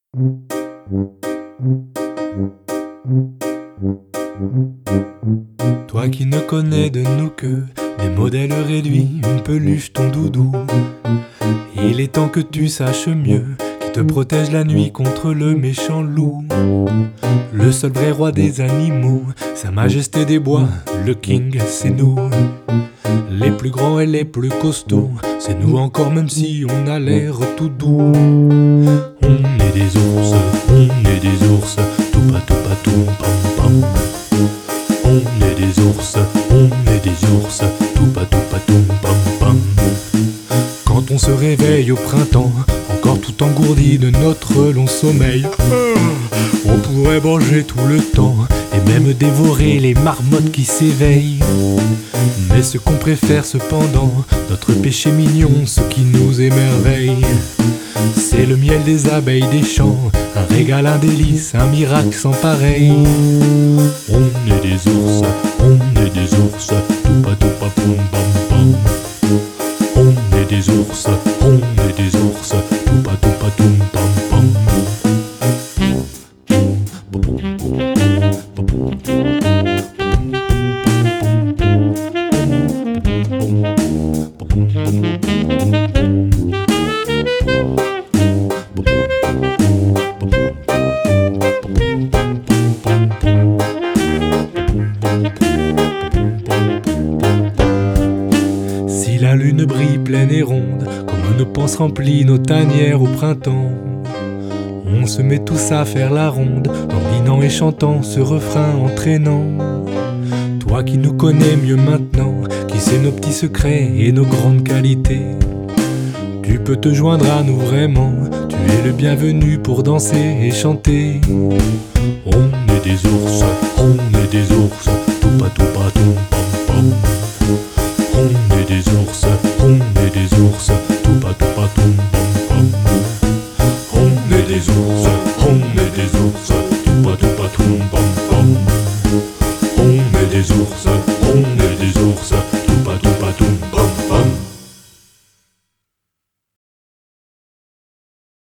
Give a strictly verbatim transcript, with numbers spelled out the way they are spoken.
Toi qui ne connais de nous que des modèles réduits, une peluche, ton doudou. Il est temps que tu saches mieux, qui te protège la nuit contre le méchant loup. Le seul vrai roi des animaux, sa majesté des bois, le king c'est nous. Les plus grands et les plus costauds, c'est nous encore même si on a l'air tout doux. On est des ours, on est des ours, tout pas tout pas tout pam pam. On est des ours, on est des ours, tout pas tout pas tout pam pam. Quand on se réveille au printemps, encore tout engourdi de notre long sommeil, on pourrait manger tout le temps et même dévorer les marmottes qui s'éveillent. Mais ce qu'on préfère cependant, notre péché mignon, ce qui nous émerveille, c'est le miel des abeilles des champs, un régal, un délice, un miracle sans pareil. On est des ours, on est des ours, tout pas tout pas poum pam pam. On est des ours, on est des ours, tout pas tout pas toum pam pam. Si la lune brille pleine et ronde, comme nos panses remplissent nos tanières au printemps, on se met tous à faire la ronde, bambinant et chantant ce refrain entraînant. Toi qui nous connais mieux maintenant, qui sais nos petits secrets et nos grandes qualités, tu peux te joindre à nous vraiment, tu es le bienvenu pour danser et chanter. On est des ours, on est des ours, tout pas tout pas tout pam pam. On est des ours, on est des ours, tout pas tout pas tout pam pam. On est des ours, on est des ours, tout pas tout pas tout pam pam. On est des ours.